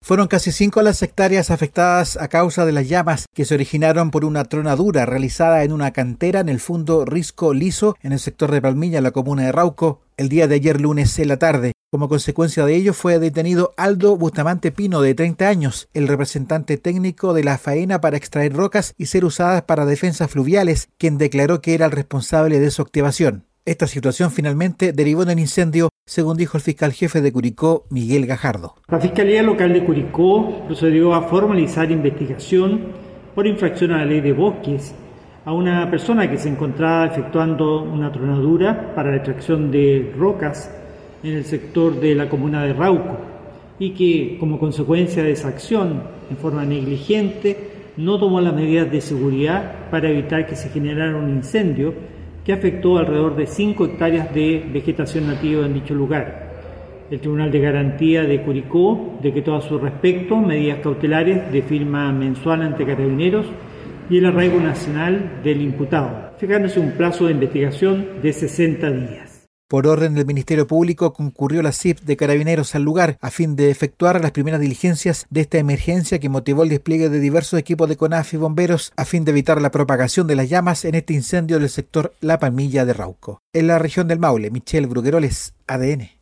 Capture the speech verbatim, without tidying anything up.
Fueron casi cinco las hectáreas afectadas a causa de las llamas que se originaron por una tronadura realizada en una cantera en el fondo Risco Liso en el sector de Palmilla, en la comuna de Rauco, el día de ayer lunes en la tarde. Como consecuencia de ello fue detenido Aldo Bustamante Pino, de treinta años, el representante técnico de la faena para extraer rocas y ser usadas para defensas fluviales, quien declaró que era el responsable de su activación. Esta situación finalmente derivó en el incendio, según dijo el fiscal jefe de Curicó, Miguel Gajardo. La Fiscalía Local de Curicó procedió a formalizar investigación por infracción a la ley de bosques a una persona que se encontraba efectuando una tronadura para la extracción de rocas en el sector de la comuna de Rauco y que, como consecuencia de esa acción, en forma negligente, no tomó las medidas de seguridad para evitar que se generara un incendio que afectó alrededor de cinco hectáreas de vegetación nativa en dicho lugar. El Tribunal de Garantía de Curicó decretó a su respecto medidas cautelares de firma mensual ante Carabineros y el arraigo nacional del imputado, fijándose un plazo de investigación de sesenta días. Por orden del Ministerio Público concurrió la C I P de Carabineros al lugar a fin de efectuar las primeras diligencias de esta emergencia que motivó el despliegue de diversos equipos de CONAF y bomberos a fin de evitar la propagación de las llamas en este incendio del sector La Palmilla de Rauco. En la región del Maule, Michelle Brugueroles, A D N.